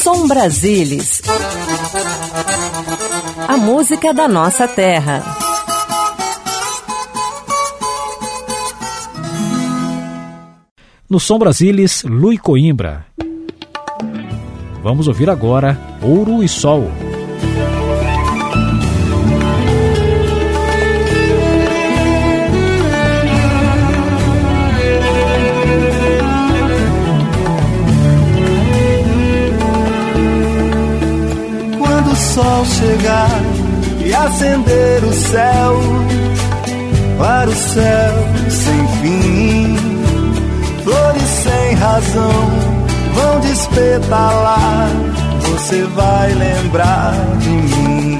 Som Brasilis, a música da nossa terra. No Som Brasilis, Luí Coimbra. Vamos ouvir agora Ouro e Sol. Quando o sol chegar e acender o céu, para o céu sem fim, flores sem razão vão despetalar, você vai lembrar de mim.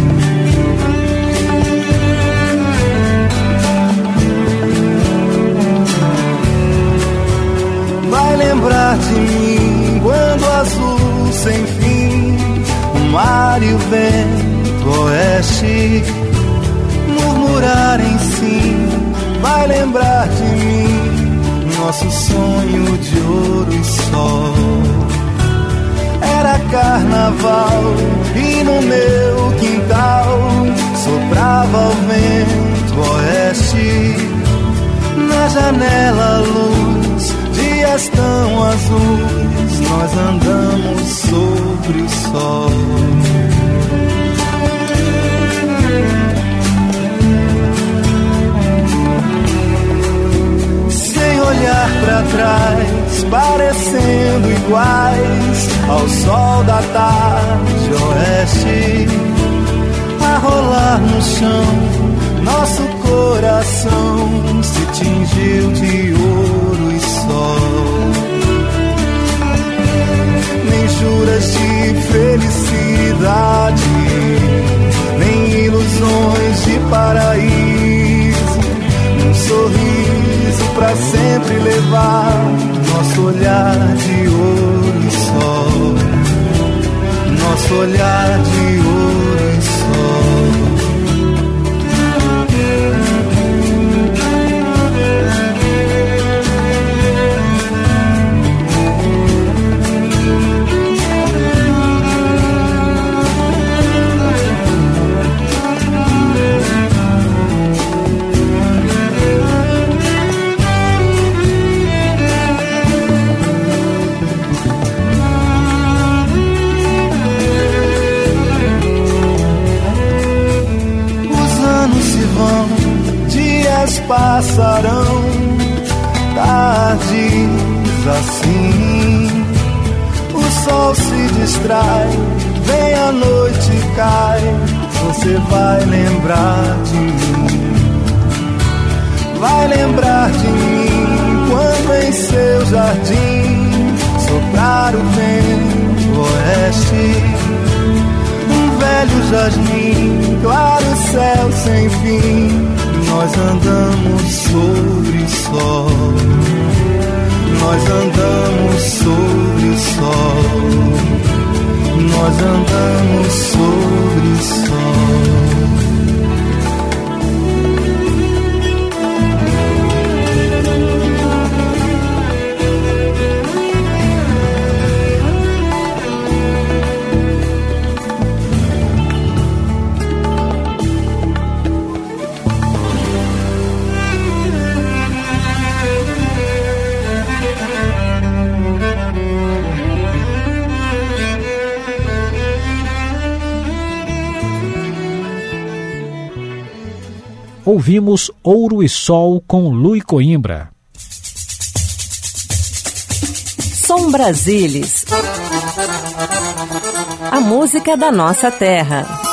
Vai lembrar de mim quando o azul sem fim, o mar e o vento oeste murmurarem sim. Vai lembrar de mim, nosso sonho de ouro e sol. Era carnaval e no meu quintal soprava o vento oeste. Na janela a luz, dias tão azuis, nós andamos sobre o sol. Olhar pra trás, parecendo iguais ao sol da tarde oeste, a rolar no chão, nosso coração se tingiu de ouro e sol. Nem juras de felicidade, nem ilusões de paraíso, um sorriso pra sempre levar nosso olhar de ouro e sol, nosso olhar de ouro e sol. Passarão tardes assim, o sol se distrai, vem a noite e cai, você vai lembrar de mim. Vai lembrar de mim quando em seu jardim soprar o vento oeste, um velho jasmim, claro céu sem fim. Nós andamos sobre o sol, nós andamos sobre o sol, nós andamos sobre o sol. Ouvimos Ouro e Sol com Luí Coimbra. Som Brasilis, a música da nossa terra.